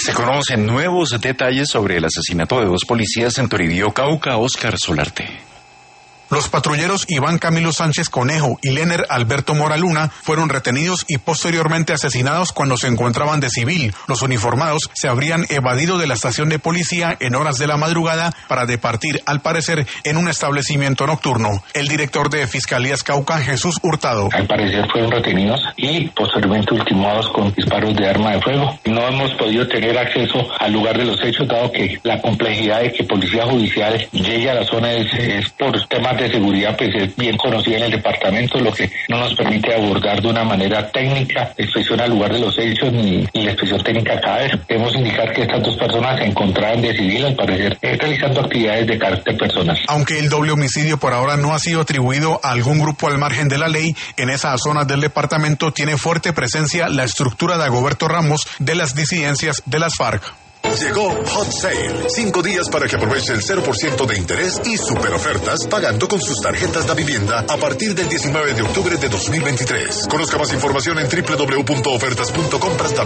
Se conocen nuevos detalles sobre el asesinato de 2 policías en Toribío, Cauca. Óscar Solarte. Los patrulleros Iván Camilo Sánchez Conejo y Lener Alberto Mora Luna fueron retenidos y posteriormente asesinados cuando se encontraban de civil. Los uniformados se habrían evadido de la estación de policía en horas de la madrugada para departir, al parecer, en un establecimiento nocturno. El director de Fiscalías Cauca, Jesús Hurtado. Al parecer fueron retenidos y posteriormente ultimados con disparos de arma de fuego. No hemos podido tener acceso al lugar de los hechos, dado que la complejidad de que Policía Judicial llegue a la zona es por temas de seguridad, pues es bien conocida en el departamento, lo que no nos permite abordar de una manera técnica la inspección al lugar de los hechos ni la inspección técnica cada vez. Debemos indicar que estas 2 personas se encontraban de civil, al parecer, realizando actividades de carácter personal. Aunque el doble homicidio por ahora no ha sido atribuido a algún grupo al margen de la ley, en esas zonas del departamento tiene fuerte presencia la estructura de Agoberto Ramos de las disidencias de las FARC. Llegó Hot Sale, 5 días para que aproveche el 0% de interés y super ofertas pagando con sus tarjetas de vivienda a partir del 19 de octubre de 2023. Conozca más información en www.ofertas.com.